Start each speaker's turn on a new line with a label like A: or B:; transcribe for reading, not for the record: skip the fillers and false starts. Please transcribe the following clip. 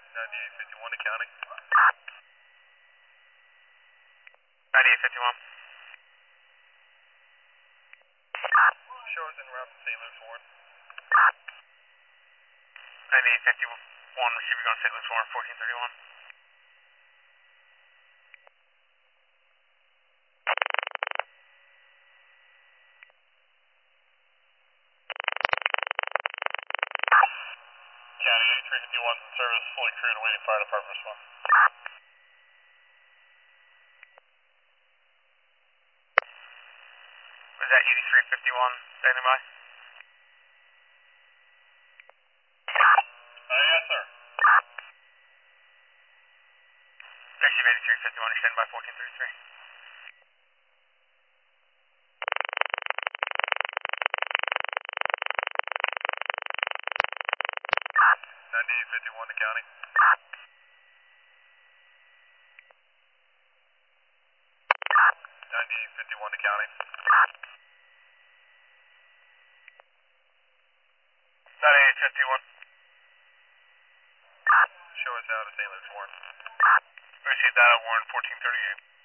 A: 9851 to county.
B: 9851.
A: Shows en route to St. Luke's Warren.
B: 9851, receiver going St. Luke's Warren, 1431.
A: County 8351, service fully crewed, awaiting fire department response.
B: Was that 8351 standing by?
A: Yes, sir.
B: Receive 8351, you're standing by 1433.
A: 9851 to county. 9851 to county.
B: 9851.
A: Show us out of St. Luke's Warren.
B: Received that at Warren, 1438.